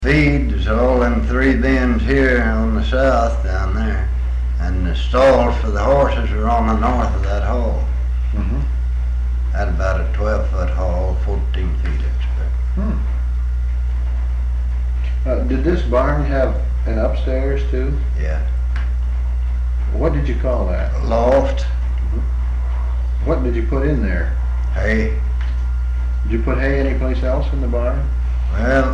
Feed is all them 3 bins here on the south down there, and the stalls for the horses are on the north of that hall. Mm-hmm. At about a 12-foot hall, 14 feet expect. Did this barn have an upstairs too? Yeah. What did you call that? Loft. What did you put in there? Hay. Did you put hay anyplace else in the barn? Well,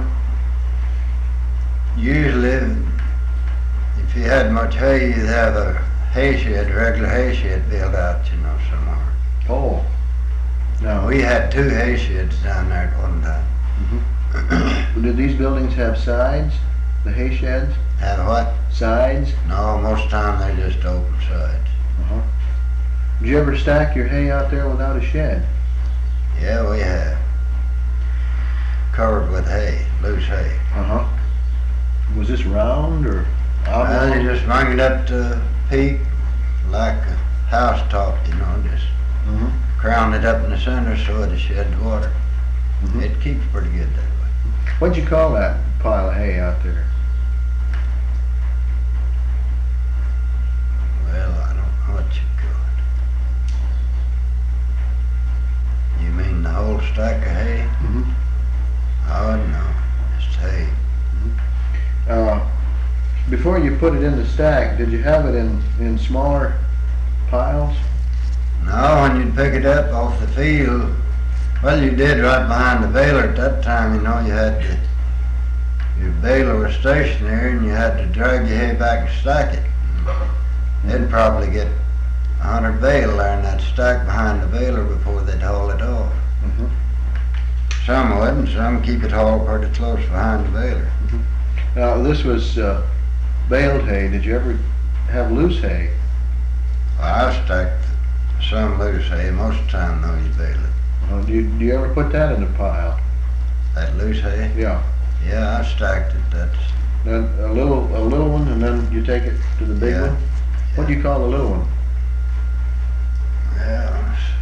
usually if you had much hay, you'd have a hay shed, regular hay shed built out, somewhere. Oh. No. We had 2 hay sheds down there at one time. Mm-hmm. Did these buildings have sides? The hay sheds? Have what? Sides? No, most of the time they're just open sides. Uh-huh. Did you ever stack your hay out there without a shed? Yeah, we have. Covered with hay, loose hay. Uh-huh. Was this round or Well, oblong? you just bring it up to peak like a house top, just Mm-hmm. crown it up in the center so it'll shed the water. Mm-hmm. It keeps pretty good that way. What'd you call that pile of hay out there? Well, I don't know what you call it. You mean the whole stack of hay? Mm-hmm. I wouldn't know. Just hay. Before you put it in the stack, did you have it in smaller piles? No, when you'd pick it up off the field, well, you did right behind the baler at that time, you had your baler was stationary and you had to drag your hay back and stack it. They'd probably get 100 bale there in that stack behind the baler before they'd haul it off. Mm-hmm. Some wouldn't, some keep it hauled pretty close behind the baler. Mm-hmm. Now, this was baled hay. Did you ever have loose hay? Well, I stacked some loose hay, most of the time though you bale it. Do you ever put that in a pile? That loose hay? Yeah. Yeah, I stacked it. That's Then a little one, and then you take it to the big Yeah. one? What do you call the little one? yeah. let's see.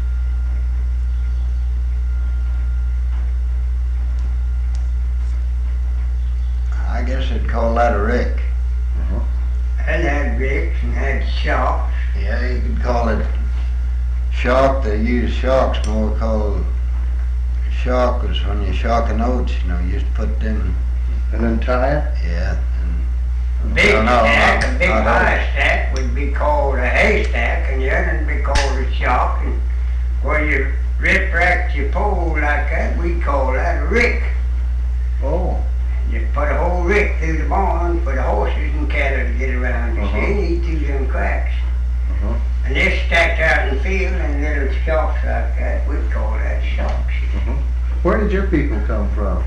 I guess they'd call that a rick. And had ricks and had shocks. Yeah, you could call it shock. They use shocks more. Called shock was when you're shocking oats. You used to put them. And then tie it? Yeah. A big No, no, stack, a big not high stack would be called a haystack, and the other would be called a shock. And where you rip-rack your pole like that, we call that a rick. Oh. Just put a whole rick through the barn for the horses and cattle to get around, you see, and eat through them cracks. Uh-huh. And this stacked out in the field and little shocks like that, we call that shocks. Uh-huh. Where did your people come from?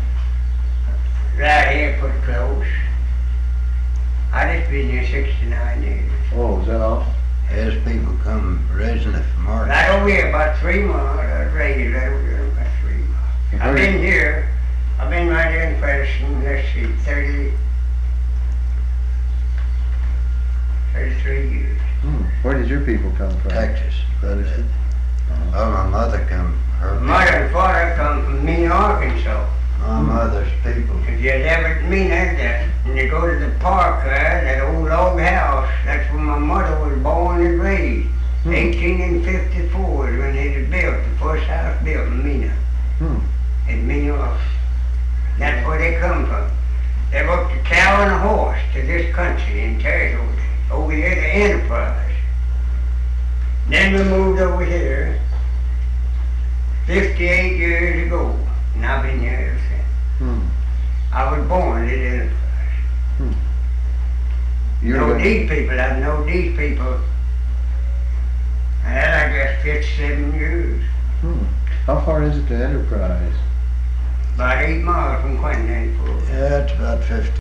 Right here, pretty close. I just been here 69 years. Oh, is that all? His people come originally from Arkansas. Right over here, about 3 miles. I was raised right over here, about 3 miles. I've been here. I've been right here in Ferguson, let's see, 33 years. Where did your people come from? Texas. Ferguson. Well, my mother come. Her Mother and father come from Mena, Arkansas. My mother's people. If you ever Mena, and you go to the park there, that old log house, that's where my mother was born and raised. 1854 is when it was built, the first house built in Mena. In Mena. That's where they come from. They worked a cow and a horse to this country and territory. Over here to Enterprise. Then we moved over here 58 years ago, and I've been here ever since. I was born at Enterprise. These people, I've known these people, I guess 57 years. How far is it to Enterprise? About 8 miles from Quinton. Yeah, it's about 50.